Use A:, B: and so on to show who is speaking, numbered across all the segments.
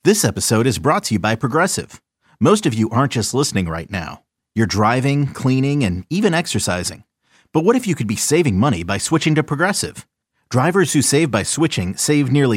A: This episode is brought to you by Progressive. Most of you aren't just listening right now. You're driving, cleaning, and even exercising. But what if you could be saving money by switching to Progressive? Drivers who save by switching save nearly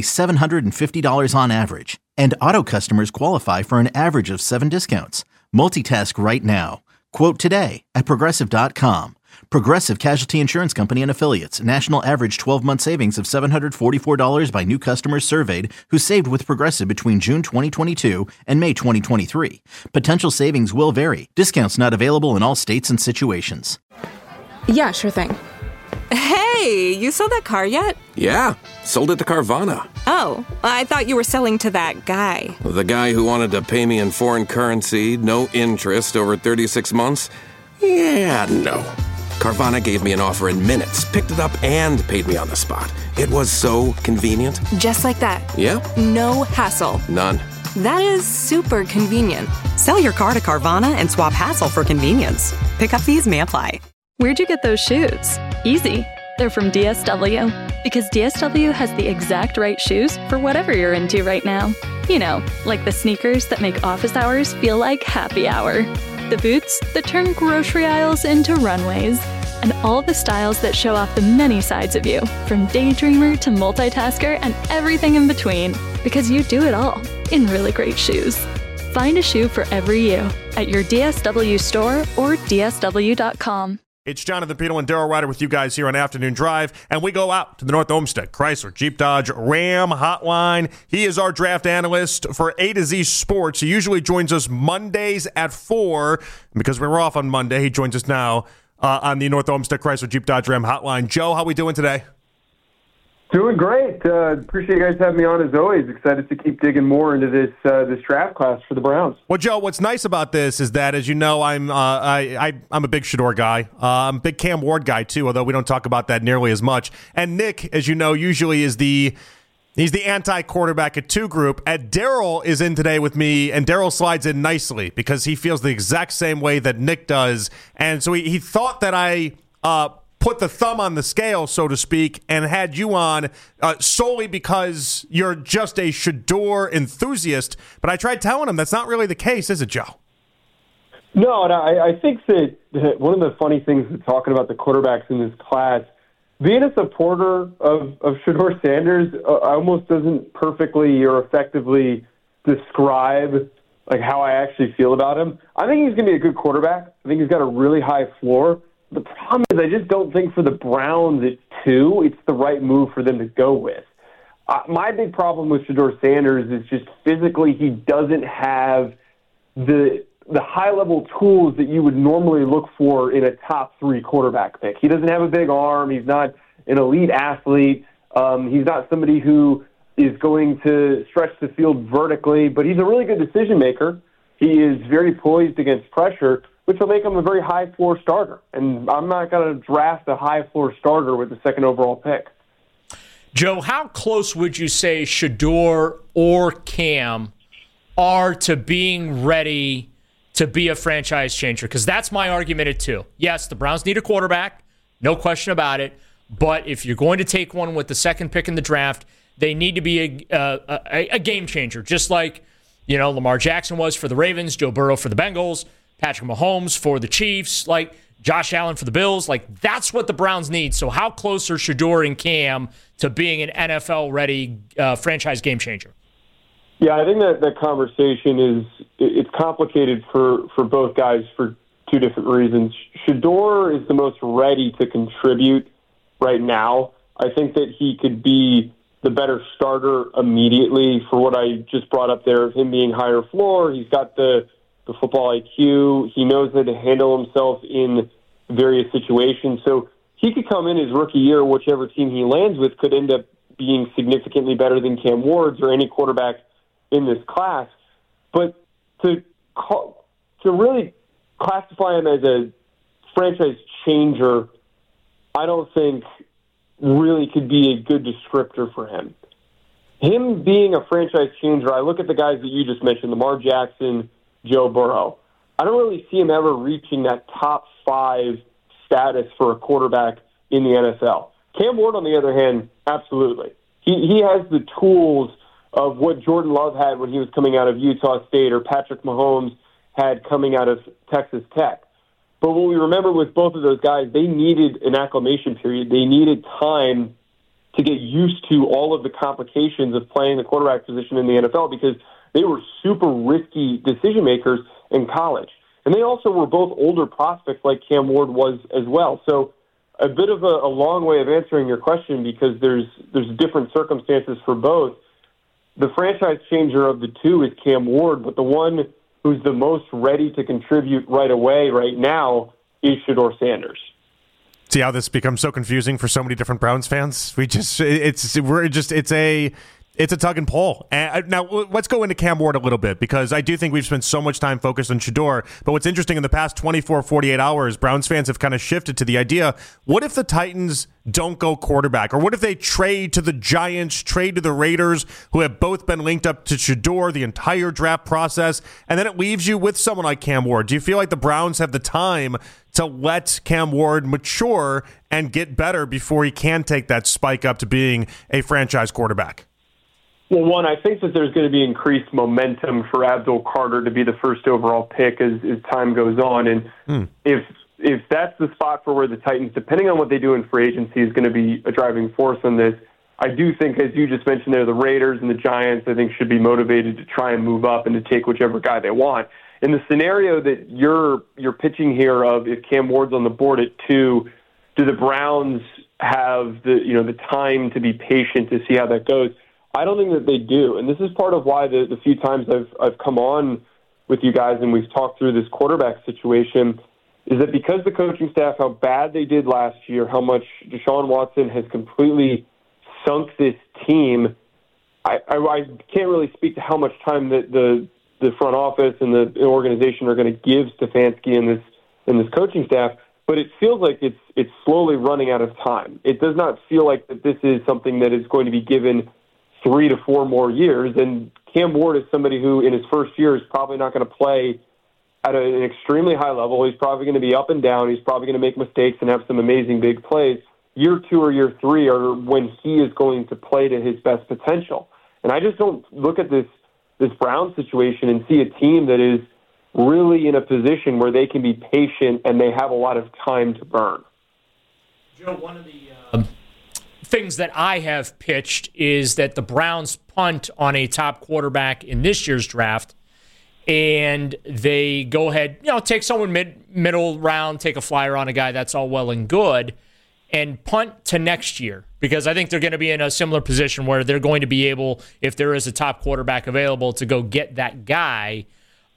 A: $750 on average. And auto customers qualify for an average of 7 discounts. Multitask right now. Quote today at Progressive.com. Progressive Casualty Insurance Company and Affiliates. National average 12-month savings of $744 by new customers surveyed who saved with Progressive between June 2022 and May 2023. Potential savings will vary. Discounts not available in all states and situations.
B: Yeah, sure thing.
C: Hey, you sold that car yet?
D: Yeah, sold it to Carvana.
C: Oh, I thought you were selling to that guy.
D: The guy who wanted to pay me in foreign currency, no interest, over 36 months? Yeah, no. Carvana gave me an offer in minutes, picked it up, and paid me on the spot. It was so convenient.
C: Just like that.
D: Yeah.
C: No hassle.
D: None.
C: That is super convenient.
E: Sell your car to Carvana and swap hassle for convenience. Pickup fees may apply.
F: Where'd you get those shoes? Easy. They're from DSW. Because DSW has the exact right shoes for whatever you're into right now. You know, like the sneakers that make office hours feel like happy hour. The boots that turn grocery aisles into runways. And all the styles that show off the many sides of you, from daydreamer to multitasker and everything in between. Because you do it all in really great shoes. Find a shoe for every you at your DSW store or DSW.com.
G: It's Jonathan Peterlin and Daryl Ryder with you guys here on Afternoon Drive, and we go out to the North Olmsted Chrysler Jeep Dodge Ram hotline. He is our draft analyst for A to Z Sports. He usually joins us Mondays at 4. And because we were off on Monday, he joins us now on the North Olmsted Chrysler Jeep Dodge Ram hotline. Joe, how we doing today?
H: Doing great. Appreciate you guys having me on as always. Excited to keep digging more into this draft class for the Browns.
G: Well, Joe, what's nice about this is that, as you know, I'm a big Shedeur guy. I'm a big Cam Ward guy too, although we don't talk about that nearly as much. And Nick, as you know, usually is he's the anti-quarterback at 2 group. And Daryl is in today with me, and Daryl slides in nicely because he feels the exact same way that Nick does. And so he thought that I put the thumb on the scale, so to speak, and had you on solely because you're just a Shedeur enthusiast. But I tried telling him that's not really the case, is it, Joe?
H: No, and I think that one of the funny things with talking about the quarterbacks in this class, being a supporter of Shedeur Sanders almost doesn't perfectly or effectively describe like how I actually feel about him. I think he's going to be a good quarterback. I think he's got a really high floor. The problem is I just don't think for the Browns at 2, it's the right move for them to go with. My big problem with Shedeur Sanders is just physically he doesn't have the high-level tools that you would normally look for in a top 3 quarterback pick. He doesn't have a big arm. He's not an elite athlete. He's not somebody who is going to stretch the field vertically, but he's a really good decision maker. He is very poised against pressure, which will make him a very high-floor starter. And I'm not going to draft a high-floor starter with the 2nd overall pick.
I: Joe, how close would you say Shedeur or Cam are to being ready to be a franchise changer? Because that's my argument at 2. Yes, the Browns need a quarterback, no question about it. But if you're going to take one with the 2nd pick in the draft, they need to be a game changer, just like Lamar Jackson was for the Ravens, Joe Burrow for the Bengals, Patrick Mahomes for the Chiefs, like Josh Allen for the Bills. Like, that's what the Browns need. So how close are Shedeur and Cam to being an NFL-ready franchise game changer?
H: Yeah, I think that conversation it's complicated for both guys for 2 different reasons. Shedeur is the most ready to contribute right now. I think that he could be the better starter immediately for what I just brought up there, him being higher floor. He's got the football IQ. He knows how to handle himself in various situations. So he could come in his rookie year, whichever team he lands with could end up being significantly better than Cam Ward's or any quarterback in this class. But to really classify him as a franchise changer, I don't think really could be a good descriptor for him. Him being a franchise changer, I look at the guys that you just mentioned, Lamar Jackson, Joe Burrow. I don't really see him ever reaching that top 5 status for a quarterback in the NFL. Cam Ward, on the other hand, absolutely. He has the tools of what Jordan Love had when he was coming out of Utah State or Patrick Mahomes had coming out of Texas Tech. But what we remember with both of those guys, they needed an acclimation period. They needed time to get used to all of the complications of playing the quarterback position in the NFL because they were super risky decision makers in college. And they also were both older prospects like Cam Ward was as well. So a bit of a long way of answering your question because there's different circumstances for both. The franchise changer of the two is Cam Ward, but the one who's the most ready to contribute right away right now is Shedeur Sanders.
G: See how this becomes so confusing for so many different Browns fans? It's a tug and pull. And now, let's go into Cam Ward a little bit because I do think we've spent so much time focused on Shedeur. But what's interesting, in the past 24, 48 hours, Browns fans have kind of shifted to the idea, what if the Titans don't go quarterback? Or what if they trade to the Giants, trade to the Raiders, who have both been linked up to Shedeur the entire draft process, and then it leaves you with someone like Cam Ward? Do you feel like the Browns have the time to let Cam Ward mature and get better before he can take that spike up to being a franchise quarterback?
H: Well, one, I think that there's going to be increased momentum for Abdul Carter to be the first overall pick as time goes on. And if that's the spot for where the Titans, depending on what they do in free agency, is going to be a driving force on this, I do think, as you just mentioned there, the Raiders and the Giants, I think, should be motivated to try and move up and to take whichever guy they want. In the scenario that you're pitching here of if Cam Ward's on the board at 2, do the Browns have the time to be patient to see how that goes? I don't think that they do, and this is part of why the few times I've come on with you guys and we've talked through this quarterback situation is that because the coaching staff, how bad they did last year, how much Deshaun Watson has completely sunk this team, I can't really speak to how much time that the front office and the organization are going to give Stefanski and this coaching staff, but it feels like it's slowly running out of time. It does not feel like that this is something that is going to be given 3 to 4 more years. And Cam Ward is somebody who in his first year is probably not going to play at an extremely high level. He's probably going to be up and down. He's probably going to make mistakes and have some amazing big plays. Year 2 or year 3 are when he is going to play to his best potential. And I just don't look at this Brown situation and see a team that is really in a position where they can be patient and they have a lot of time to burn.
I: Joe, one of the things that I have pitched is that the Browns punt on a top quarterback in this year's draft, and they go ahead, take someone middle round, take a flyer on a guy, that's all well and good, and punt to next year, because I think they're going to be in a similar position where they're going to be able, if there is a top quarterback available, to go get that guy.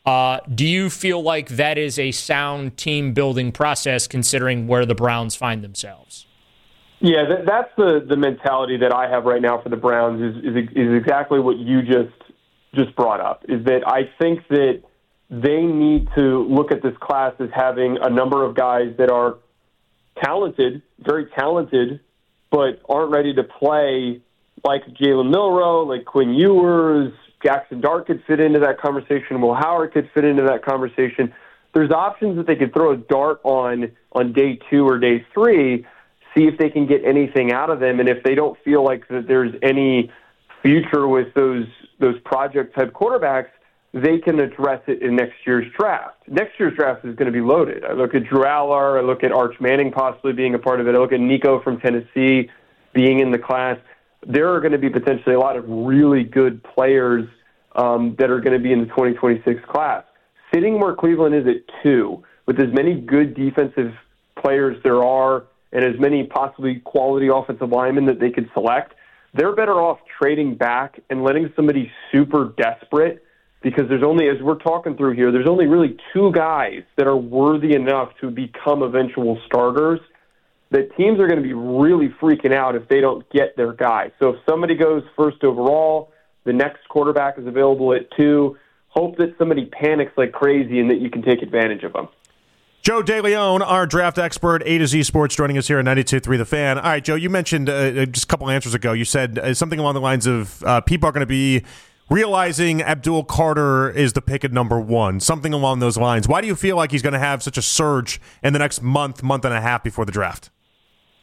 I: Do you feel like that is a sound team-building process considering where the Browns find themselves?
H: Yeah, that's the mentality that I have right now for the Browns is exactly what you just brought up, is that I think that they need to look at this class as having a number of guys that are talented, very talented, but aren't ready to play, like Jalen Milroe, like Quinn Ewers. Jackson Dart could fit into that conversation. Will Howard could fit into that conversation. There's options that they could throw a dart on day 2 or day 3, see if they can get anything out of them, and if they don't feel like that there's any future with those project-type quarterbacks, they can address it in next year's draft. Next year's draft is going to be loaded. I look at Drew Aller, I look at Arch Manning possibly being a part of it, I look at Nico from Tennessee being in the class. There are going to be potentially a lot of really good players that are going to be in the 2026 class. Sitting where Cleveland is at 2, with as many good defensive players there are, and as many possibly quality offensive linemen that they could select, they're better off trading back and letting somebody super desperate, because there's only, as we're talking through here, there's only really 2 guys that are worthy enough to become eventual starters, that teams are going to be really freaking out if they don't get their guy. So if somebody goes first overall, the next quarterback is available at 2, hope that somebody panics like crazy and that you can take advantage of them.
G: Joe DeLeon, our draft expert, A to Z Sports, joining us here on 92.3 The Fan. All right, Joe, you mentioned just a couple answers ago, you said something along the lines of people are going to be realizing Abdul Carter is the pick at number 1, something along those lines. Why do you feel like he's going to have such a surge in the next month and a half before the draft?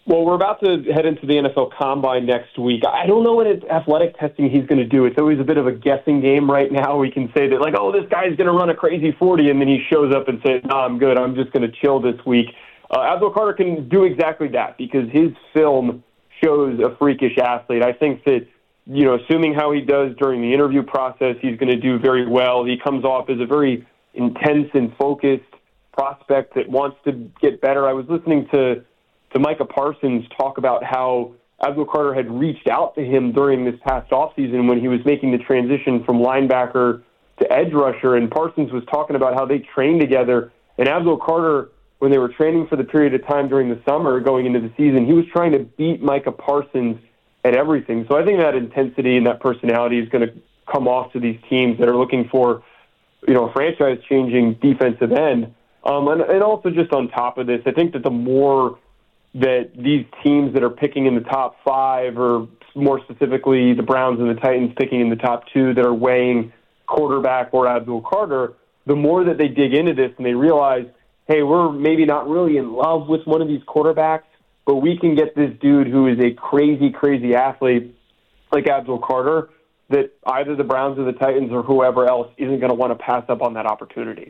H: Well, we're about to head into the NFL Combine next week. I don't know what athletic testing he's going to do. It's always a bit of a guessing game right now. We can say that, like, oh, this guy's going to run a crazy 40, and then he shows up and says, no, I'm good. I'm just going to chill this week. Abdul Carter can do exactly that because his film shows a freakish athlete. I think that, assuming how he does during the interview process, he's going to do very well. He comes off as a very intense and focused prospect that wants to get better. I was listening to Micah Parsons talk about how Abdul Carter had reached out to him during this past offseason when he was making the transition from linebacker to edge rusher, and Parsons was talking about how they trained together. And Abdul Carter, when they were training for the period of time during the summer going into the season, he was trying to beat Micah Parsons at everything. So I think that intensity and that personality is going to come off to these teams that are looking for, a franchise-changing defensive end. And also just on top of this, I think that the more that these teams that are picking in the top 5, or more specifically the Browns and the Titans picking in the top 2 that are weighing quarterback or Abdul Carter, the more that they dig into this and they realize, hey, we're maybe not really in love with one of these quarterbacks, but we can get this dude who is a crazy, crazy athlete like Abdul Carter, that either the Browns or the Titans or whoever else isn't going to want to pass up on that opportunity.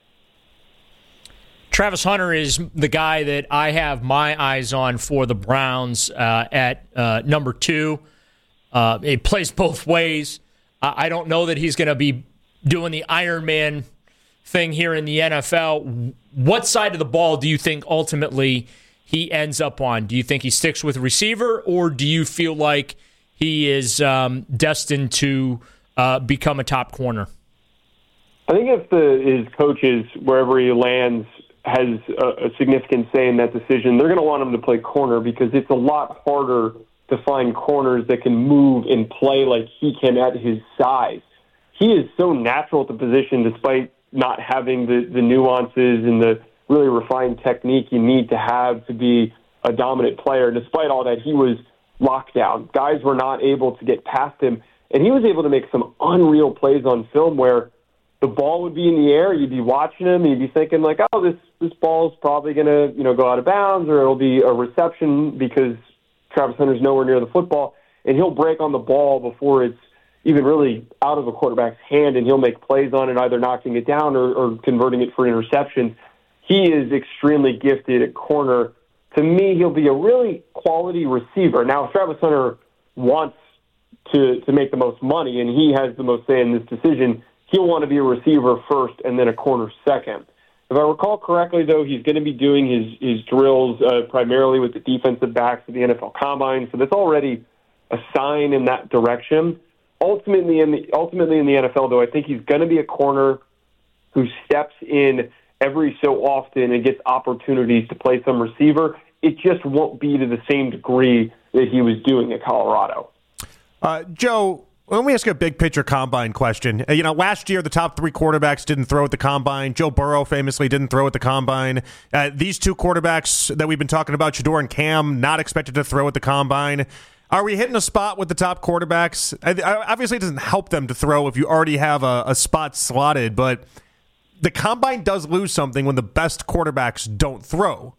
I: Travis Hunter is the guy that I have my eyes on for the Browns at number 2. He plays both ways. I don't know that he's going to be doing the Iron Man thing here in the NFL. What side of the ball do you think ultimately he ends up on? Do you think he sticks with receiver, or do you feel like he is destined to become a top corner?
H: I think if his coaches, wherever he lands, has a significant say in that decision, they're going to want him to play corner because it's a lot harder to find corners that can move and play like he can at his size. He is so natural at the position despite not having the nuances and the really refined technique you need to have to be a dominant player. Despite all that, he was locked down. Guys were not able to get past him, and he was able to make some unreal plays on film where the ball would be in the air, you'd be watching him, and you'd be thinking like, oh, this ball is probably going to go out of bounds, or it'll be a reception because Travis Hunter's nowhere near the football, and he'll break on the ball before it's even really out of a quarterback's hand, and he'll make plays on it, either knocking it down or converting it for interception. He is extremely gifted at corner. To me, he'll be a really quality receiver. Now, if Travis Hunter wants to make the most money, and he has the most say in this decision, he'll want to be a receiver first and then a corner second. If I recall correctly, though, he's going to be doing his drills primarily with the defensive backs of the NFL Combine, so that's already a sign in that direction. Ultimately in the NFL, though, I think he's going to be a corner who steps in every so often and gets opportunities to play some receiver. It just won't be to the same degree that he was doing at Colorado.
G: Joe, let me ask you a big picture Combine question. Last year, the top 3 quarterbacks didn't throw at the Combine. Joe Burrow famously didn't throw at the Combine. These 2 quarterbacks that we've been talking about, Shedeur and Cam, not expected to throw at the Combine. Are we hitting a spot with the top quarterbacks? Obviously, it doesn't help them to throw if you already have a spot slotted, but the Combine does lose something when the best quarterbacks don't throw.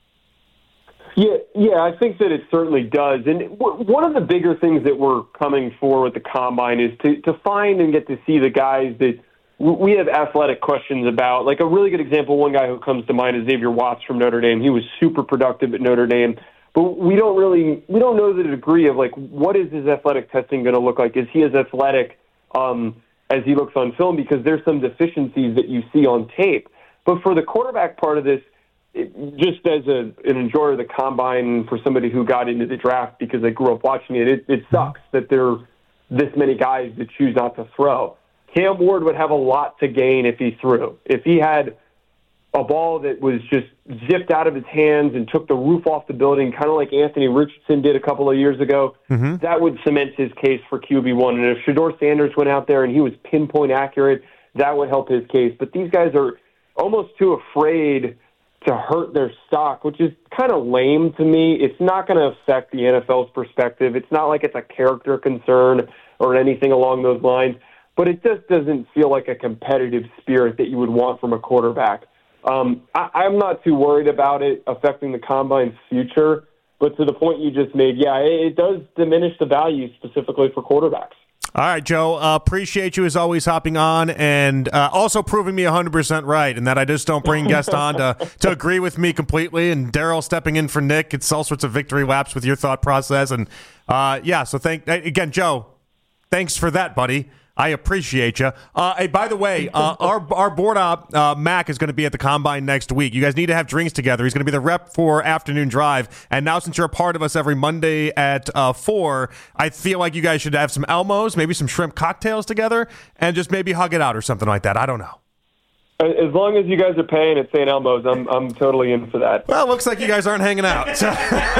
H: Yeah, I think that it certainly does. And one of the bigger things that we're coming for with the Combine is to find and get to see the guys that we have athletic questions about. Like a really good example, one guy who comes to mind is Xavier Watts from Notre Dame. He was super productive at Notre Dame, but we don't know the degree of, like, what is his athletic testing going to look like? Is he as athletic as he looks on film? Because there's some deficiencies that you see on tape. But for the quarterback part of this, just as an enjoyer of the Combine, for somebody who got into the draft because they grew up watching it, it sucks that there are this many guys that choose not to throw. Cam Ward would have a lot to gain if he threw. If he had a ball that was just zipped out of his hands and took the roof off the building, kind of like Anthony Richardson did a couple of years ago, that would cement his case for QB1. And if Shedeur Sanders went out there and he was pinpoint accurate, that would help his case. But these guys are almost too afraid to hurt their stock, which is kind of lame to me. It's not going to affect the NFL's perspective. It's not like it's a character concern or anything along those lines, but it just doesn't feel like a competitive spirit that you would want from a quarterback. I'm not too worried about it affecting the Combine's future, But to the point you just made, yeah, it does diminish the value specifically for quarterbacks.
G: All right, Joe, appreciate you as always hopping on and also proving me 100% right and that I just don't bring guests on to agree with me completely. And Daryl stepping in for Nick. It's all sorts of victory laps with your thought process. And, so again, Joe, thanks for that, buddy. I appreciate you. Hey, by the way, our board op, Mac, is going to be at the Combine next week. You guys need to have drinks together. He's going to be the rep for Afternoon Drive. And now since you're a part of us every Monday at 4, I feel like you guys should have some Elmos, maybe some shrimp cocktails together, and just maybe hug it out or something like that. I don't know.
H: As long as you guys are paying at St. Elmo's, I'm totally in for that.
G: Well, it looks like you guys aren't hanging out. So.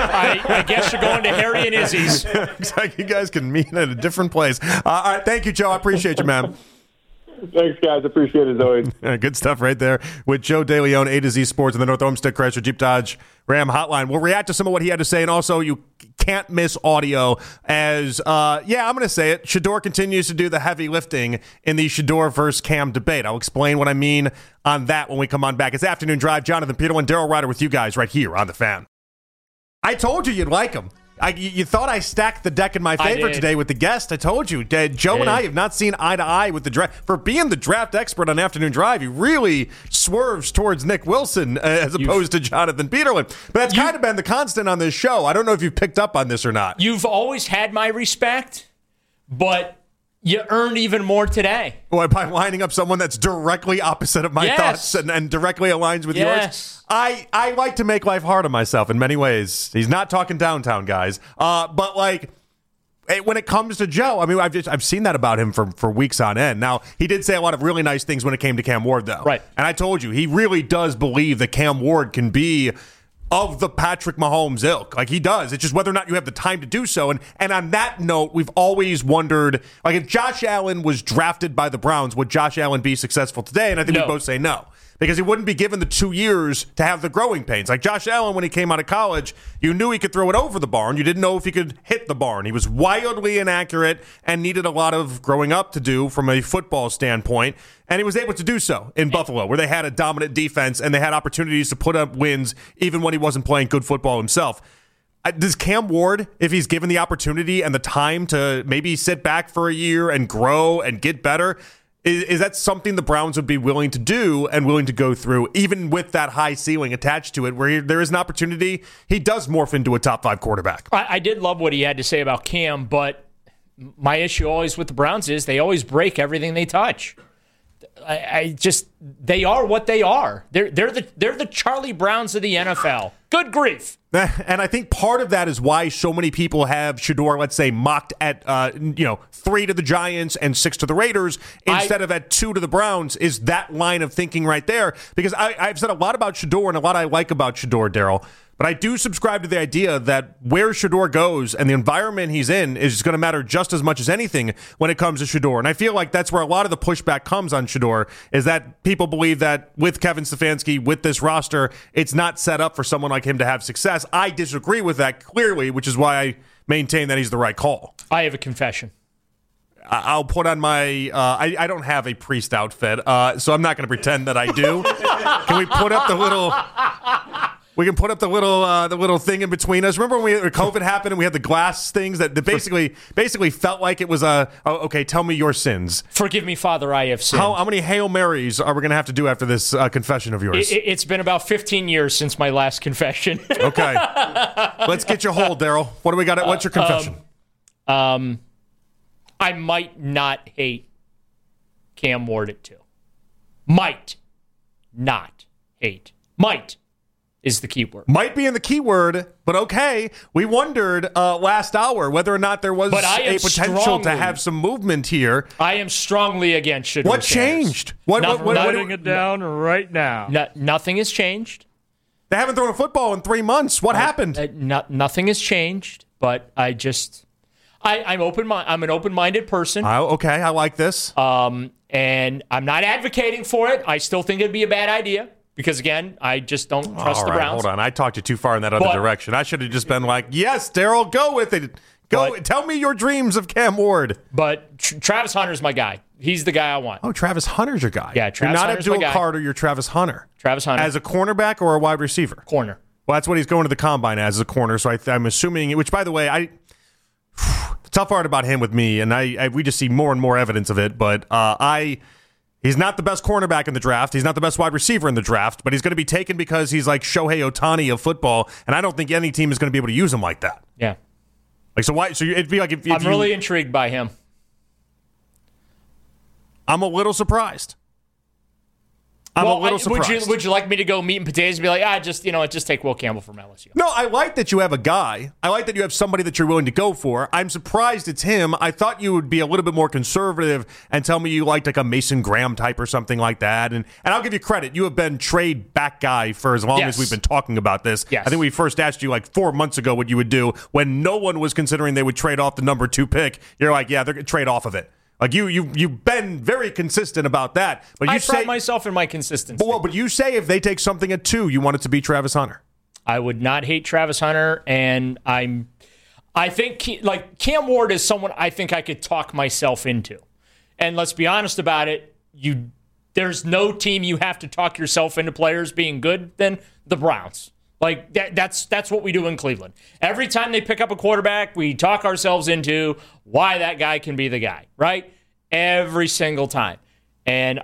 I: I guess you're going to Harry and Izzy's.
G: Looks like you guys can meet at a different place. All right, thank you, Joe. I appreciate you, man.
H: Thanks, guys. Appreciate it, as always.
G: Good stuff right there with Joe DeLeon, A to Z Sports, and the North Olmsted Chrysler Jeep Dodge Ram Hotline. We'll react to some of what he had to say, and also you can't miss audio as, I'm going to say it, Shedeur continues to do the heavy lifting in the Shedeur versus Cam debate. I'll explain what I mean on that when we come on back. It's Afternoon Drive. Jonathan Peterlin, Daryl Ryder with you guys right here on The Fan. I told you you'd like him. You thought I stacked the deck in my favor today with the guest. I told you. Joe and I have not seen eye to eye with the draft. For being the draft expert on Afternoon Drive, he really swerves towards Nick Wilson as opposed to Jonathan Peterlin. But that's kind of been the constant on this show. I don't know if you've picked up on this or not.
I: You've always had my respect, but you earned even more today.
G: Well, by lining up someone that's directly opposite of my thoughts and directly aligns with yours. I like to make life hard on myself in many ways. He's not talking downtown, guys. But like when it comes to Joe, I mean, I've seen that about him for weeks on end. Now, he did say a lot of really nice things when it came to Cam Ward, though.
I: Right.
G: And I told you, he really does believe that Cam Ward can be of the Patrick Mahomes ilk. Like, he does. It's just whether or not you have the time to do so. And on that note, we've always wondered, like, if Josh Allen was drafted by the Browns, would Josh Allen be successful today? And I think we both say no. Because he wouldn't be given the 2 years to have the growing pains. Like Josh Allen, when he came out of college, you knew he could throw it over the barn. You didn't know if he could hit the barn. He was wildly inaccurate and needed a lot of growing up to do from a football standpoint. And he was able to do so in Buffalo, where they had a dominant defense and they had opportunities to put up wins even when he wasn't playing good football himself. Does Cam Ward, if he's given the opportunity and the time to maybe sit back for a year and grow and get better, is that something the Browns would be willing to do and willing to go through, even with that high ceiling attached to it, where there is an opportunity he does morph into a top 5 quarterback?
I: I did love what he had to say about Cam, but my issue always with the Browns is they always break everything they touch. They are what they are. They're the Charlie Browns of the NFL. Good grief.
G: And I think part of that is why so many people have Shedeur, let's say, mocked at 3 to the Giants and 6 to the Raiders instead of at 2 to the Browns, is that line of thinking right there. Because I've said a lot about Shedeur and a lot I like about Shedeur, Daryl. But I do subscribe to the idea that where Shedeur goes and the environment he's in is going to matter just as much as anything when it comes to Shedeur. And I feel like that's where a lot of the pushback comes on Shedeur, is that people believe that with Kevin Stefanski, with this roster, it's not set up for someone like him to have success. I disagree with that clearly, which is why I maintain that he's the right call.
I: I have a confession.
G: I'll put on my I don't have a priest outfit, so I'm not going to pretend that I do. Can we put up the little... We can put up the little thing in between us. Remember when COVID happened and we had the glass things that basically felt like it was okay, tell me your sins.
I: Forgive me, Father, I have sinned.
G: How many Hail Marys are we going to have to do after this confession of yours?
I: It's been about 15 years since my last confession.
G: Okay. Let's get you whole, Daryl. What do we got? What's your confession?
I: I might not hate Cam Ward at 2. Might not hate. Might is the key word.
G: Might be in the key word, but okay. We wondered last hour whether or not there was a potential to have some movement here.
I: I am strongly against Shedeur.
G: What changed?
J: Writing it down right now.
I: Nothing has changed.
G: They haven't thrown a football in 3 months. What happened?
I: Nothing has changed, but I'm an open-minded person.
G: Okay, I like this.
I: And I'm not advocating for it. I still think it'd be a bad idea. Because, again, I just don't trust the Browns.
G: Hold on. I talked you too far in that other direction. I should have just been like, yes, Daryl, go with it. Tell me your dreams of Cam Ward.
I: But Travis Hunter's my guy. He's the guy I want.
G: Oh, Travis Hunter's your guy.
I: Yeah, Travis Hunter's my guy.
G: You're not Abdul Carter, you're Travis Hunter.
I: Travis Hunter.
G: As a cornerback or a wide receiver?
I: Corner.
G: Well, that's what he's going to the combine as a corner. So I'm assuming, which, by the way, the tough part about him with me, and we just see more and more evidence of it, but he's not the best cornerback in the draft. He's not the best wide receiver in the draft, but he's going to be taken because he's like Shohei Ohtani of football, and I don't think any team is going to be able to use him like that.
I: Yeah.
G: Like, so why? So it'd be like if
I: I'm really intrigued by him.
G: I'm a little surprised. Surprised.
I: Would you like me to go meat and potatoes and be like, just take Will Campbell from LSU?
G: No, I like that you have a guy. I like that you have somebody that you're willing to go for. I'm surprised it's him. I thought you would be a little bit more conservative and tell me you liked like a Mason Graham type or something like that. And I'll give you credit. You have been trade back guy for as long as we've been talking about this.
I: Yes.
G: I think we first asked you like 4 months ago what you would do when no one was considering they would trade off the number 2 pick. You're like, yeah, they're going to trade off of it. Like you've been very consistent about that, but I
I: pride myself in my consistency.
G: But you say if they take something at 2, you want it to be Travis Hunter.
I: I would not hate Travis Hunter, and I think Cam Ward is someone I think I could talk myself into. And let's be honest about it, there's no team you have to talk yourself into players being good than the Browns. Like that's what we do in Cleveland. Every time they pick up a quarterback, we talk ourselves into why that guy can be the guy, right? Every single time. And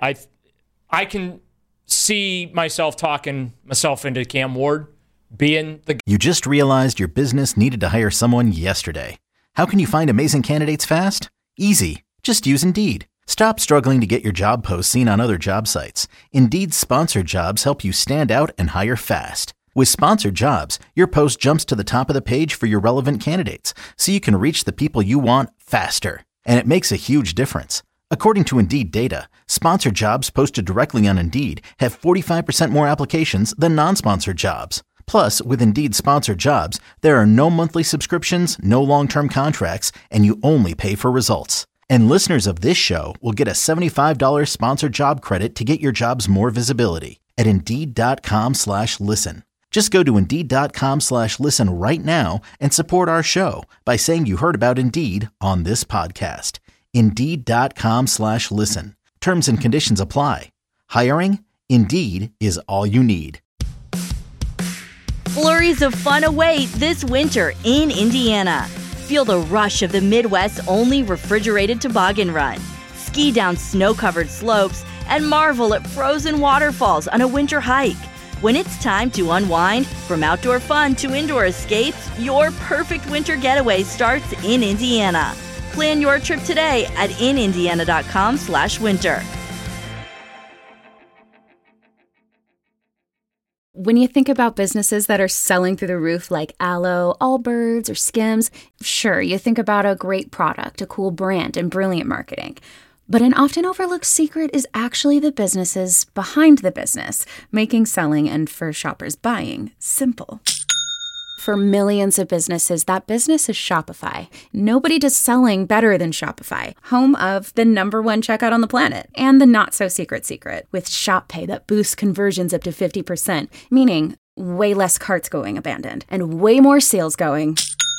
I: I can see myself talking myself into Cam Ward being the guy.
A: You just realized your business needed to hire someone yesterday. How can you find amazing candidates fast? Easy. Just use Indeed. Stop struggling to get your job posts seen on other job sites. Indeed's sponsored jobs help you stand out and hire fast. With sponsored jobs, your post jumps to the top of the page for your relevant candidates, so you can reach the people you want faster. And it makes a huge difference. According to Indeed data, sponsored jobs posted directly on Indeed have 45% more applications than non-sponsored jobs. Plus, with Indeed sponsored jobs, there are no monthly subscriptions, no long-term contracts, and you only pay for results. And listeners of this show will get a $75 sponsored job credit to get your jobs more visibility at Indeed.com/listen. Just go to Indeed.com/listen right now and support our show by saying you heard about Indeed on this podcast. Indeed.com/listen. Terms and conditions apply. Hiring? Indeed is all you need.
K: Flurries of fun await this winter in Indiana. Feel the rush of the Midwest's only refrigerated toboggan run. Ski down snow-covered slopes and marvel at frozen waterfalls on a winter hike. When it's time to unwind, from outdoor fun to indoor escapes, your perfect winter getaway starts in Indiana. Plan your trip today at inindiana.com/winter.
B: When you think about businesses that are selling through the roof like Aloe, Allbirds, or Skims, sure, you think about a great product, a cool brand, and brilliant marketing. But an often overlooked secret is actually the businesses behind the business, making selling and for shoppers buying simple. For millions of businesses, that business is Shopify. Nobody does selling better than Shopify, home of the #1 checkout on the planet and the not-so-secret secret with Shop Pay that boosts conversions up to 50%, meaning way less carts going abandoned and way more sales going.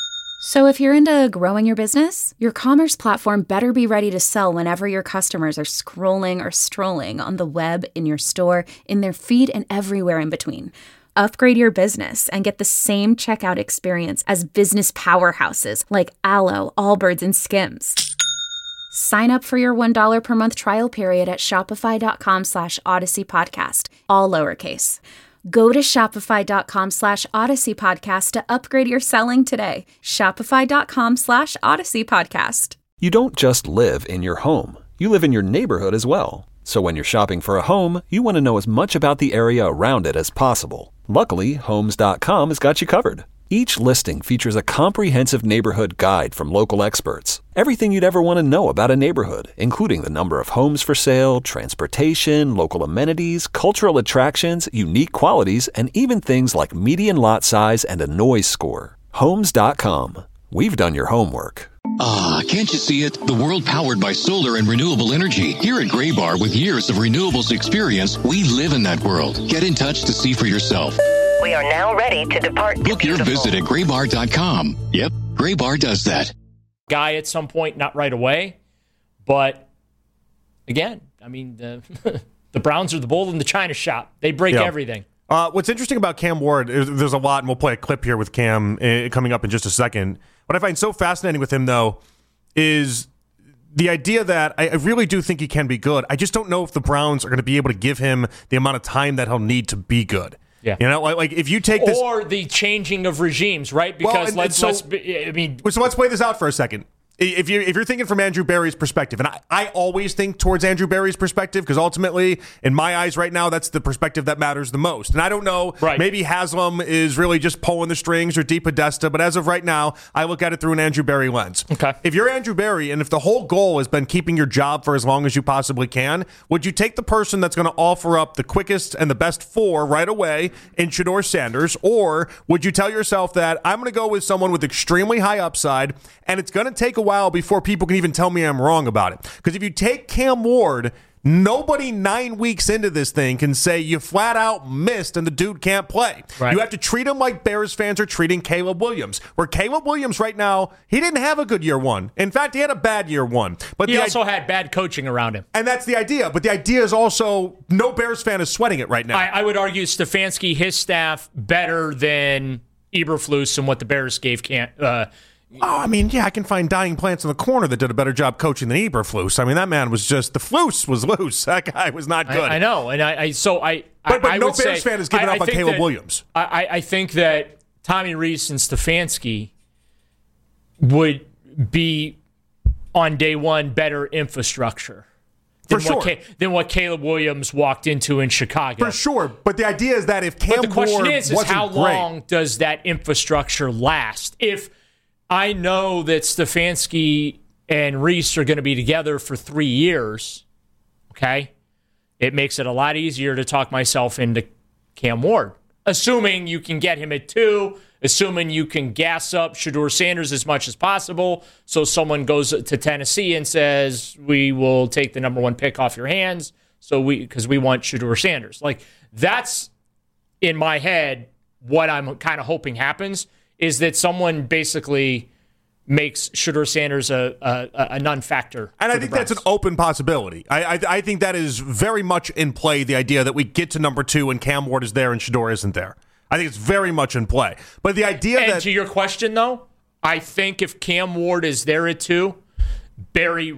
B: So if you're into growing your business, your commerce platform better be ready to sell whenever your customers are scrolling or strolling on the web, in your store, in their feed, and everywhere in between. Upgrade your business and get the same checkout experience as business powerhouses like Aloe, Allbirds, and Skims. Sign up for your $1 per month trial period at shopify.com/Odyssey Podcast, all lowercase. Go to shopify.com/Odyssey Podcast to upgrade your selling today. Shopify.com/Odyssey Podcast.
L: You don't just live in your home. You live in your neighborhood as well. So when you're shopping for a home, you want to know as much about the area around it as possible. Luckily, Homes.com has got you covered. Each listing features a comprehensive neighborhood guide from local experts. Everything you'd ever want to know about a neighborhood, including the number of homes for sale, transportation, local amenities, cultural attractions, unique qualities, and even things like median lot size and a noise score. Homes.com. We've done your homework.
M: Ah, can't you see it? The world powered by solar and renewable energy. Here at Graybar, with years of renewables experience, we live in that world. Get in touch to see for yourself.
N: We are now ready to depart.
M: Book your visit at graybar.com. Yep, Graybar does that.
I: Guy at some point, not right away. But again, I mean, the Browns are the bull in the china shop. They break everything.
G: What's interesting about Cam Ward, there's a lot, and we'll play a clip here with Cam coming up in just a second. What I find so fascinating with him, though, is the idea that I really do think he can be good. I just don't know if the Browns are going to be able to give him the amount of time that he'll need to be good.
I: Yeah.
G: You know, like if you take this,
I: or the changing of regimes, right? Because let's
G: play this out for a second. If you're thinking from Andrew Berry's perspective, and I always think towards Andrew Berry's perspective, because ultimately, in my eyes right now, that's the perspective that matters the most. And I don't know, maybe Haslam is really just pulling the strings or Deep Podesta, but as of right now, I look at it through an Andrew Berry lens.
I: Okay.
G: If you're Andrew Berry, and if the whole goal has been keeping your job for as long as you possibly can, would you take the person that's going to offer up the quickest and the best 4 right away in Shedeur Sanders, or would you tell yourself that I'm going to go with someone with extremely high upside, and it's going to take a while before people can even tell me I'm wrong about it? Because if you take Cam Ward, nobody 9 weeks into this thing can say you flat out missed and the dude can't play. Right. You have to treat him like Bears fans are treating Caleb Williams, where Caleb Williams right now, he didn't have a good year 1. In fact, he had a bad year 1. But
I: he also had bad coaching around him.
G: And that's the idea. But the idea is also no Bears fan is sweating it right now.
I: I would argue Stefanski, his staff, better than Eberflus and what the Bears gave
G: I can find dying plants in the corner that did a better job coaching than Eberflus. I mean, that man was just, the Flus was loose. That guy was not good.
I: I know, and
G: But no Bears fan has given up on Caleb Williams.
I: I think that Tommy Rees and Stefanski would be, on day one, better infrastructure than what Caleb Williams walked into in Chicago.
G: For sure, but the idea is that if Cam Ward wasn't great,
I: the question is how long does that infrastructure last? If I know that Stefanski and Reese are going to be together for 3 years, okay, it makes it a lot easier to talk myself into Cam Ward. Assuming you can get him at 2, assuming you can gas up Shedeur Sanders as much as possible, so someone goes to Tennessee and says, we will take the number 1 pick off your hands because we want Shedeur Sanders. Like, that's, in my head, what I'm kind of hoping happens, is that someone basically makes Shedeur Sanders a non-factor.
G: And I think that's an open possibility. I think that is very much in play, the idea that we get to number 2 and Cam Ward is there and Shedeur isn't there. I think it's very much in play. But the idea
I: to your question, though, I think if Cam Ward is there at 2, Barry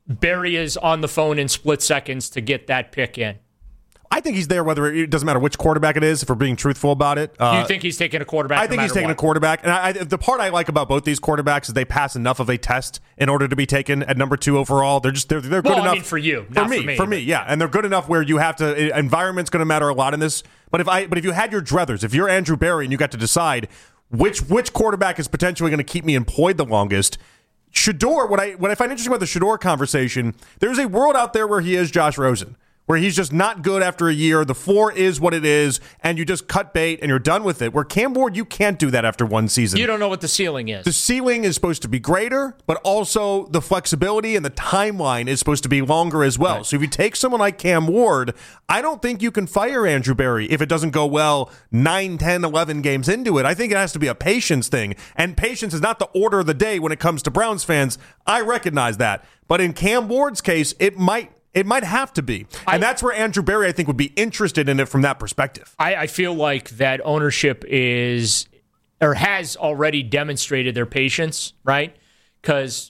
I: is on the phone in split seconds to get that pick in.
G: I think he's there whether it doesn't matter which quarterback it is, if we're being truthful about it.
I: You think he's taking a quarterback?
G: I think he's taking a quarterback. And the part I like about both these quarterbacks is they pass enough of a test in order to be taken at number 2 overall. They're good enough.
I: I mean, for you, not
G: for me, yeah. And they're good enough where you have to. Environment's going to matter a lot in this. But if you had your druthers, if you're Andrew Berry and you got to decide which quarterback is potentially going to keep me employed the longest, Shedeur. What I find interesting about the Shedeur conversation, there's a world out there where he is Josh Rosen, where he's just not good after a year. The 4 is what it is, and you just cut bait and you're done with it. Where Cam Ward, you can't do that after 1 season.
I: You don't know what the ceiling is.
G: The ceiling is supposed to be greater, but also the flexibility and the timeline is supposed to be longer as well. Right. So if you take someone like Cam Ward, I don't think you can fire Andrew Berry if it doesn't go well 9, 10, 11 games into it. I think it has to be a patience thing, and patience is not the order of the day when it comes to Browns fans. I recognize that. But in Cam Ward's case, it might have to be. And that's where Andrew Berry, I think, would be interested in it from that perspective.
I: I feel like that ownership has already demonstrated their patience, right? Because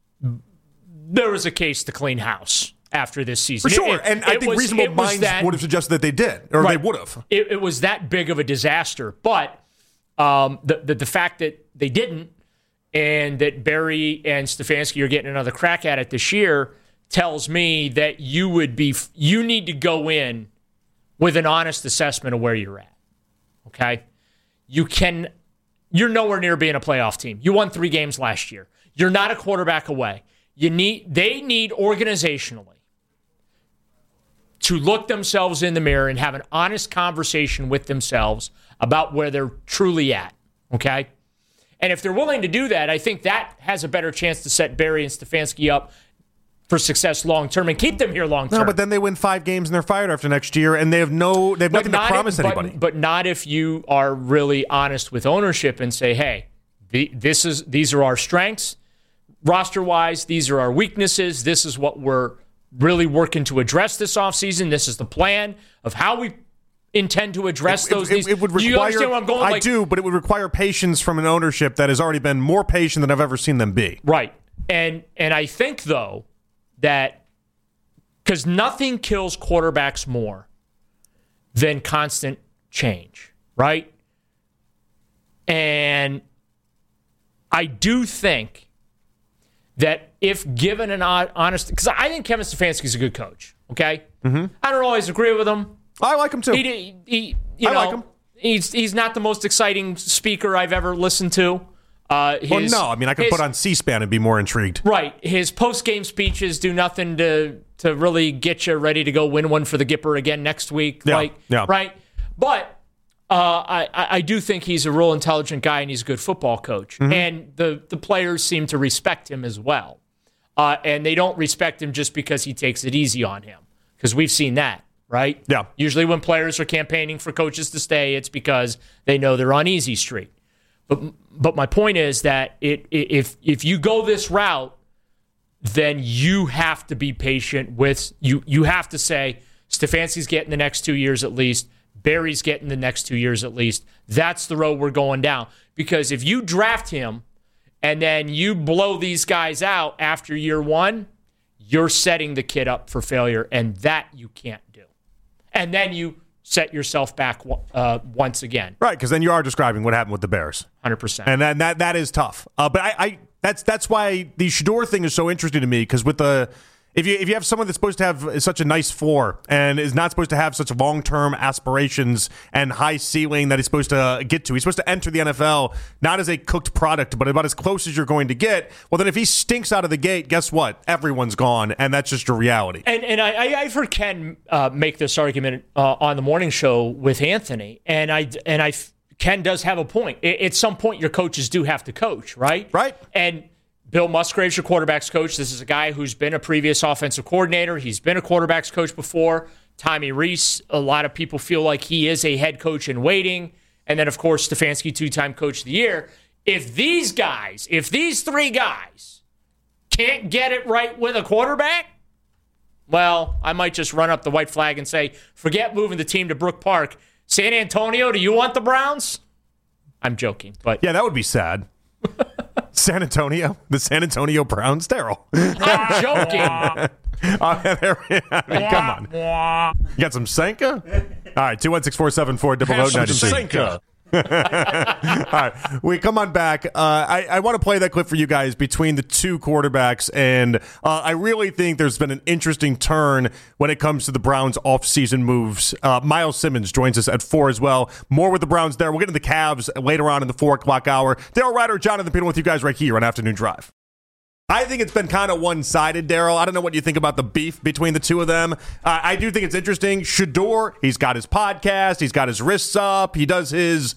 I: there was a case to clean house after this season.
G: For sure. And I think reasonable minds would have suggested that they did, or they would have.
I: It was that big of a disaster. But the fact that they didn't, and that Berry and Stefanski are getting another crack at it this year, tells me that you need to go in with an honest assessment of where you're at. Okay? You're nowhere near being a playoff team. You won 3 games last year. You're not a quarterback away. They need organizationally to look themselves in the mirror and have an honest conversation with themselves about where they're truly at. Okay? And if they're willing to do that, I think that has a better chance to set Berry and Stefanski up for success long-term and keep them here long-term.
G: No, but then they win 5 games and they're fired after next year, and they have nothing to promise anybody.
I: But not if you are really honest with ownership and say, hey, these are our strengths roster-wise, these are our weaknesses, this is what we're really working to address this offseason, this is the plan of how we intend to address those needs?
G: It would require,
I: do you understand where I'm going?
G: I do, but it would require patience from an ownership that has already been more patient than I've ever seen them be.
I: Right. And I think, though, that because nothing kills quarterbacks more than constant change, right? And I do think that if given an honest, because I think Kevin Stefanski is a good coach, okay?
G: Mm-hmm.
I: I don't always agree with him.
G: I like him too.
I: I like him. He's not the most exciting speaker I've ever listened to.
G: I could put on C-SPAN and be more intrigued.
I: Right. His post-game speeches do nothing to really get you ready to go win one for the Gipper again next week.
G: Yeah.
I: Right? But I do think he's a real intelligent guy and he's a good football coach. Mm-hmm. And the players seem to respect him as well. And they don't respect him just because he takes it easy on him. Because we've seen that, right?
G: Yeah.
I: Usually when players are campaigning for coaches to stay, it's because they know they're on easy street. But my point is that if you go this route, then you have to be patient with you. You have to say Stefanski's getting the next 2 years at least. Barry's getting the next 2 years at least. That's the road we're going down. Because if you draft him and then you blow these guys out after year one, you're setting the kid up for failure, and that you can't do. And then you set yourself back once again.
G: Right, because then you are describing what happened with the Bears.
I: 100%.
G: And that is tough. But that's why the Shedeur thing is so interesting to me, because with if you have someone that's supposed to have such a nice floor and is not supposed to have such long-term aspirations and high ceiling that he's supposed to get to, he's supposed to enter the NFL not as a cooked product, but about as close as you're going to get. Well, then if he stinks out of the gate, guess what? Everyone's gone, and that's just a reality.
I: And I've heard Ken make this argument on the morning show with Anthony, and Ken does have a point. At some point, your coaches do have to coach, right?
G: Right.
I: And Bill Musgrave's your quarterback's coach. This is a guy who's been a previous offensive coordinator. He's been a quarterback's coach before. Tommy Rees, a lot of people feel like he is a head coach in waiting. And then, of course, Stefanski, two-time coach of the year. If these three guys can't get it right with a quarterback, well, I might just run up the white flag and say, forget moving the team to Brook Park. San Antonio, do you want the Browns? I'm joking, but
G: yeah, that would be sad. San Antonio, the San Antonio Browns, Daryl.
I: I'm joking.
G: Come on. You got some Sanka? All right, 216-474-0092.
J: Sanka.
G: All right, we come on back. I want to play that clip for you guys between the two quarterbacks, and I really think there's been an interesting turn when it comes to the Browns' offseason moves. Miles Simmons joins us at 4 as well. More with the Browns there. We'll get into the Cavs later on in the 4 o'clock hour. Daryl Ryder, Jonathan Peterman with you guys right here on Afternoon Drive. I think it's been kind of one-sided, Daryl. I don't know what you think about the beef between the two of them. I do think it's interesting. Shedeur, he's got his podcast. He's got his wrists up. He does his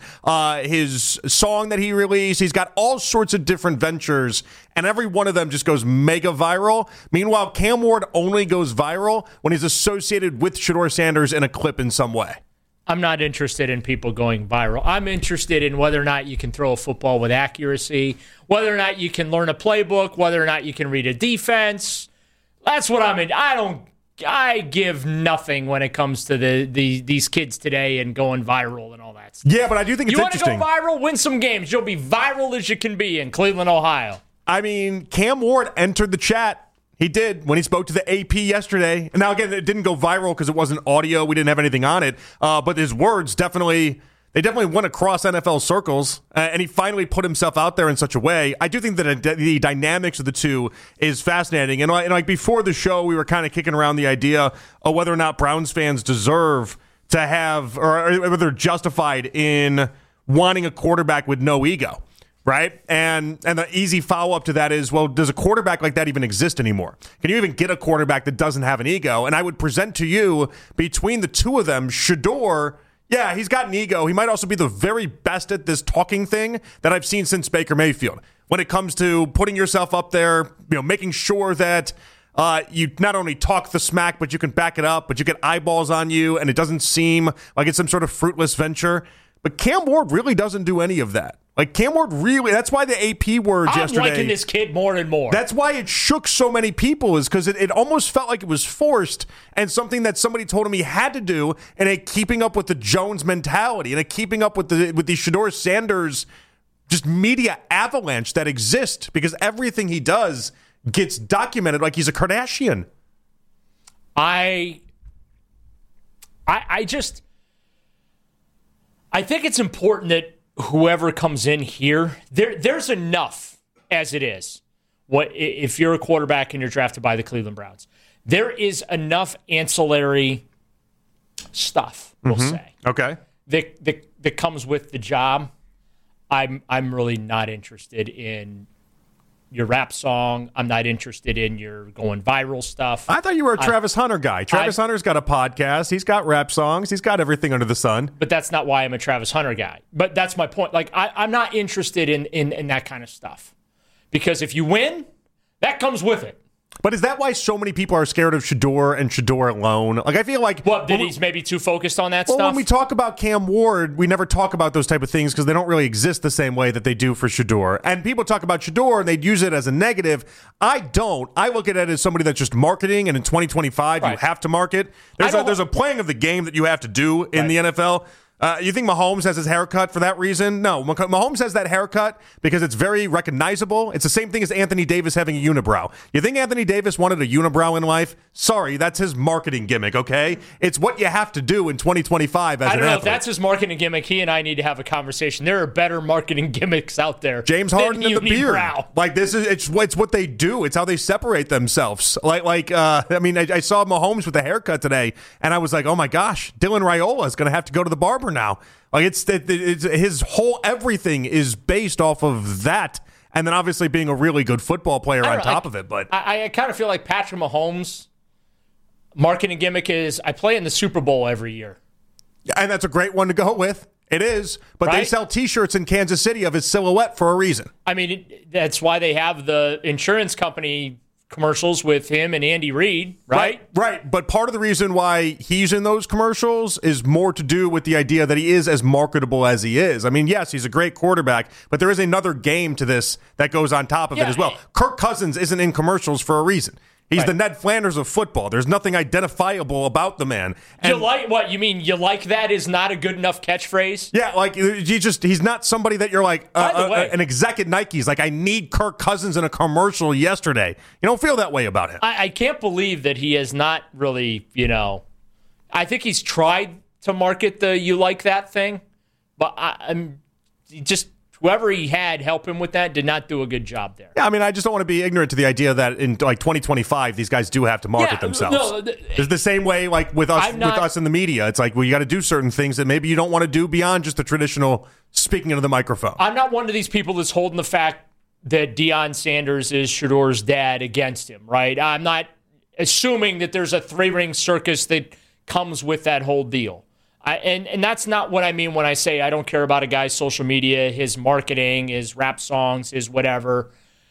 G: song that he released. He's got all sorts of different ventures, and every one of them just goes mega viral. Meanwhile, Cam Ward only goes viral when he's associated with Shedeur Sanders in a clip in some way.
I: I'm not interested in people going viral. I'm interested in whether or not you can throw a football with accuracy, whether or not you can learn a playbook, whether or not you can read a defense. That's what I'm in. I give nothing when it comes to these kids today and going viral and all that stuff.
G: Yeah, but I do think it's interesting.
I: You want to go viral? Win some games. You'll be viral as you can be in Cleveland, Ohio.
G: I mean, Cam Ward entered the chat. He did when he spoke to the AP yesterday. And now, again, it didn't go viral because it wasn't audio. We didn't have anything on it. But his words definitely went across NFL circles. And he finally put himself out there in such a way. I do think that the dynamics of the two is fascinating. And like before the show, we were kind of kicking around the idea of whether or not Browns fans deserve to have, or whether they're justified in wanting a quarterback with no ego. Right? And the easy follow-up to that is, well, does a quarterback like that even exist anymore? Can you even get a quarterback that doesn't have an ego? And I would present to you, between the two of them, Shedeur, yeah, he's got an ego. He might also be the very best at this talking thing that I've seen since Baker Mayfield. When it comes to putting yourself up there, making sure that you not only talk the smack, but you can back it up, but you get eyeballs on you, and it doesn't seem like it's some sort of fruitless venture. But Cam Ward really doesn't do any of that. Like, Cam Ward really, that's why the AP words yesterday.
I: I'm liking this kid more and more.
G: That's why it shook so many people, is because it almost felt like it was forced and something that somebody told him he had to do, and a keeping up with the Jones mentality and a keeping up with the Shedeur Sanders just media avalanche that exists, because everything he does gets documented like he's a Kardashian.
I: I think it's important that whoever comes in here, there's enough as it is. What if you're a quarterback and you're drafted by the Cleveland Browns? There is enough ancillary stuff, we'll say.
G: Okay.
I: That comes with the job. I'm really not interested in your rap song. I'm not interested in your going viral stuff.
G: I thought you were a Travis Hunter guy. Travis Hunter's got a podcast. He's got rap songs. He's got everything under the sun.
I: But that's not why I'm a Travis Hunter guy. But that's my point. Like, I'm not interested in that kind of stuff. Because if you win, that comes with it.
G: But is that why so many people are scared of Shedeur and Shedeur alone? Like, I feel like...
I: What, that he's maybe too focused on that stuff?
G: Well, when we talk about Cam Ward, we never talk about those type of things because they don't really exist the same way that they do for Shedeur. And people talk about Shedeur and they'd use it as a negative. I don't. I look at it as somebody that's just marketing, and in 2025, you have to market. There's a playing of the game that you have to do in the NFL. You think Mahomes has his haircut for that reason? No. Mahomes has that haircut because it's very recognizable. It's the same thing as Anthony Davis having a unibrow. You think Anthony Davis wanted a unibrow in life? Sorry, that's his marketing gimmick, okay? It's what you have to do in 2025 as an athlete.
I: I don't know if that's his marketing gimmick. He and I need to have a conversation. There are better marketing gimmicks out there.
G: James Harden and the beard. Like, it's what they do. It's how they separate themselves. I saw Mahomes with a haircut today, and I was like, oh my gosh, Dylan Raiola is going to have to go to the barber now. Like, it's his whole everything is based off of that, and then obviously being a really good football player on top of it. But
I: I kind of feel like Patrick Mahomes' marketing gimmick is, I play in the Super Bowl every year,
G: and that's a great one to go with. It is, but they sell T-shirts in Kansas City of his silhouette for a reason.
I: I mean, that's why they have the insurance company commercials with him and Andy Reid, right?
G: Right. But part of the reason why he's in those commercials is more to do with the idea that he is as marketable as he is. I mean, yes, he's a great quarterback, but there is another game to this that goes on top of it as well. Kirk Cousins isn't in commercials for a reason. He's the Ned Flanders of football. There's nothing identifiable about the man.
I: And you like what? You mean you like that is not a good enough catchphrase?
G: Yeah, like he's not somebody that you're like an exec at Nike's like, I need Kirk Cousins in a commercial yesterday. You don't feel that way about him.
I: I can't believe that he has not really, I think he's tried to market the you like that thing, but I'm just whoever he had help him with that did not do a good job there.
G: Yeah, I mean, I just don't want to be ignorant to the idea that in like 2025, these guys do have to market themselves. No, it's the same way like with us in the media. It's like, well, you got to do certain things that maybe you don't want to do beyond just the traditional speaking into the microphone.
I: I'm not one of these people that's holding the fact that Deion Sanders is Shedeur's dad against him, right? I'm not assuming that there's a three-ring circus that comes with that whole deal. And that's not what I mean when I say I don't care about a guy's social media, his marketing, his rap songs, his whatever.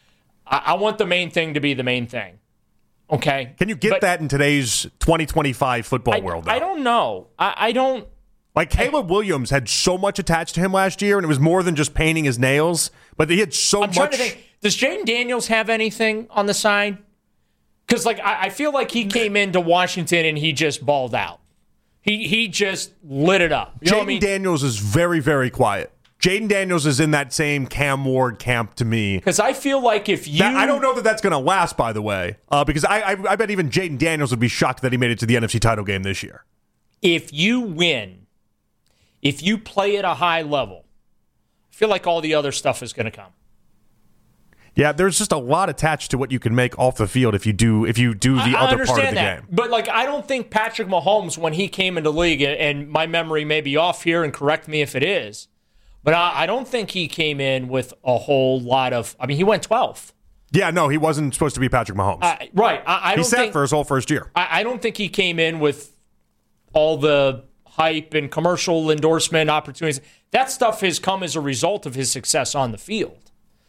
I: I want the main thing to be the main thing. Okay?
G: Can you get that in today's 2025 football world, though?
I: I don't know. I don't.
G: Like, Caleb Williams had so much attached to him last year, and it was more than just painting his nails, but he had so much. I'm trying to think,
I: does Jaden Daniels have anything on the side? Because, like, I feel like he came into Washington and he just balled out. He just lit it up. You know what I mean?
G: Daniels is very, very quiet. Jaden Daniels is in that same Cam Ward camp to me.
I: Because I feel like if you...
G: I don't know that that's going to last, by the way, because I bet even Jaden Daniels would be shocked that he made it to the NFC title game this year.
I: If you win, if you play at a high level, I feel like all the other stuff is going to come.
G: Yeah, there's just a lot attached to what you can make off the field if you do the other part of the game.
I: But like, I don't think Patrick Mahomes, when he came into the league, and my memory may be off here, and correct me if it is, but I don't think he came in with a whole lot of. I mean, he went 12th.
G: Yeah, no, he wasn't supposed to be Patrick Mahomes.
I: Right. I don't
G: he sat for his whole first year.
I: I don't think he came in with all the hype and commercial endorsement opportunities. That stuff has come as a result of his success on the field.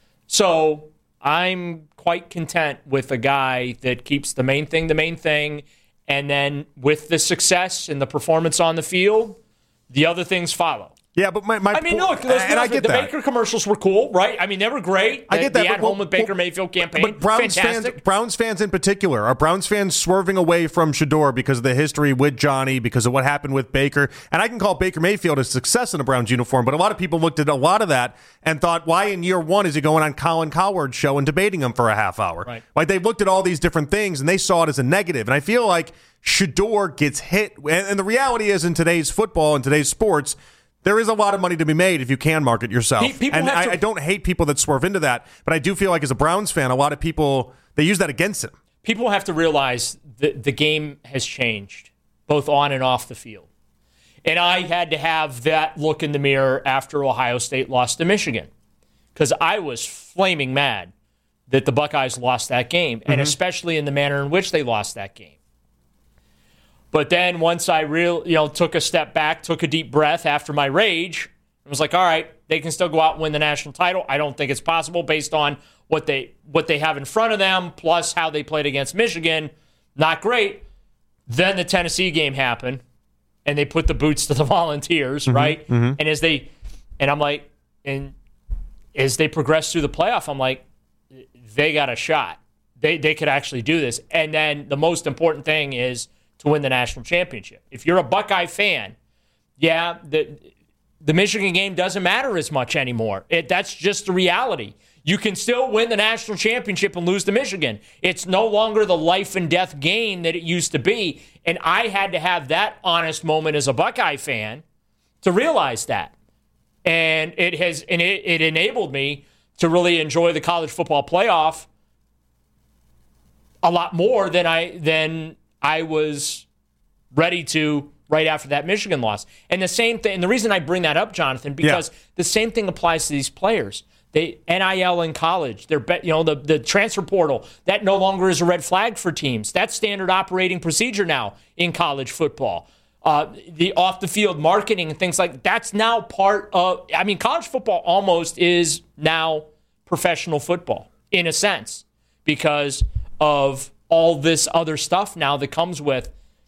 I: So I'm quite content with a guy that keeps the main thing, and then with the success and the performance on the field, the other things follow.
G: Yeah, but my
I: I mean, look, the Baker commercials were cool, right? I mean, they were great.
G: I get that.
I: The at-home with Baker Mayfield campaign,
G: but
I: fantastic.
G: Browns fans in particular, are Browns fans swerving away from Shedeur because of the history with Johnny, because of what happened with Baker? And I can call Baker Mayfield a success in a Browns uniform, but a lot of people looked at a lot of that and thought, why in year one is he going on Colin Cowherd's show and debating him for a half hour?
I: Right.
G: Like, they looked at all these different things and they saw it as a negative. And I feel like Shedeur gets hit. And the reality is, in today's football and today's sports, there is a lot of money to be made if you can market yourself. I don't hate people that swerve into that, but I do feel like as a Browns fan, a lot of people, they use that against him.
I: People have to realize that the game has changed, both on and off the field. And I had to have that look in the mirror after Ohio State lost to Michigan, because I was flaming mad that the Buckeyes lost that game, and especially in the manner in which they lost that game. But then once I took a step back, took a deep breath after my rage, I was like, all right, they can still go out and win the national title. I don't think it's possible based on what they have in front of them, plus how they played against Michigan. Not great. Then the Tennessee game happened, and they put the boots to the Volunteers, right? And as they progress through the playoff, I'm like, they got a shot. They could actually do this. And then the most important thing is to win the national championship. If you're a Buckeye fan, the Michigan game doesn't matter as much anymore. That's just the reality. You can still win the national championship and lose to Michigan. It's no longer the life and death game that it used to be. And I had to have that honest moment as a Buckeye fan to realize that. And it enabled me to really enjoy the college football playoff a lot more than I was ready to right after that Michigan loss. And the same thing, and the reason I bring that up, Jonathan, because the same thing applies to these players. They NIL in college, the transfer portal, that no longer is a red flag for teams. That's standard operating procedure now in college football. The off-the-field marketing and things like that's now part of, college football almost is now professional football in a sense because of all this other stuff now that comes with,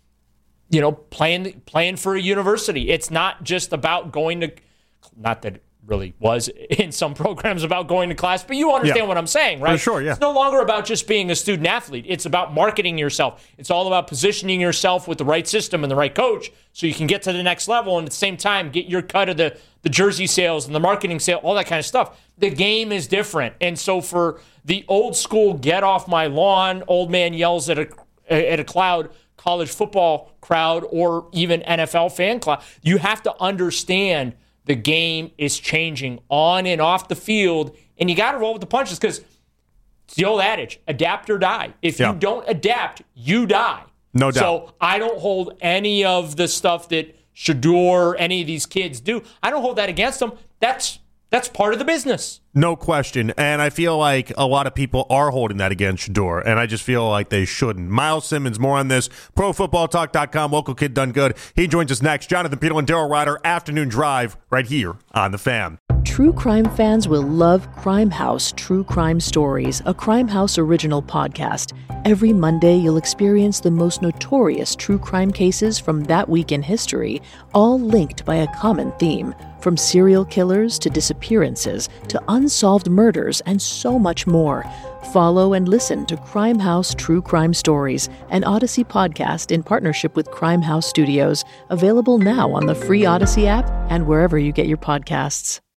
I: playing for a university. It's not just about going to, not that it really was in some programs about going to class, but you understand what I'm saying, right?
G: For sure, yeah.
I: It's no longer about just being a student athlete. It's about marketing yourself. It's all about positioning yourself with the right system and the right coach so you can get to the next level and at the same time get your cut of the jersey sales and the marketing sale, all that kind of stuff. The game is different. And so for the old school get off my lawn, old man yells at a cloud, college football crowd or even NFL fan crowd, you have to understand the game is changing on and off the field, and you got to roll with the punches because it's the old adage, adapt or die. If you don't adapt, you die.
G: No doubt.
I: So I don't hold any of the stuff that Shedeur, any of these kids do. I don't hold that against them. That's part of the business.
G: No question. And I feel like a lot of people are holding that against Shedeur, and I just feel like they shouldn't. Miles Simmons, more on this. ProFootballTalk.com, local kid done good. He joins us next. Jonathan Peterlin, Daryl Ryder, Afternoon Drive, right here on The Fan.
O: True crime fans will love Crime House True Crime Stories, a Crime House original podcast. Every Monday, you'll experience the most notorious true crime cases from that week in history, all linked by a common theme. From serial killers to disappearances to unsolved murders and so much more. Follow and listen to Crime House True Crime Stories, an Odyssey podcast in partnership with Crime House Studios, available now on the free Odyssey app and wherever you get your podcasts.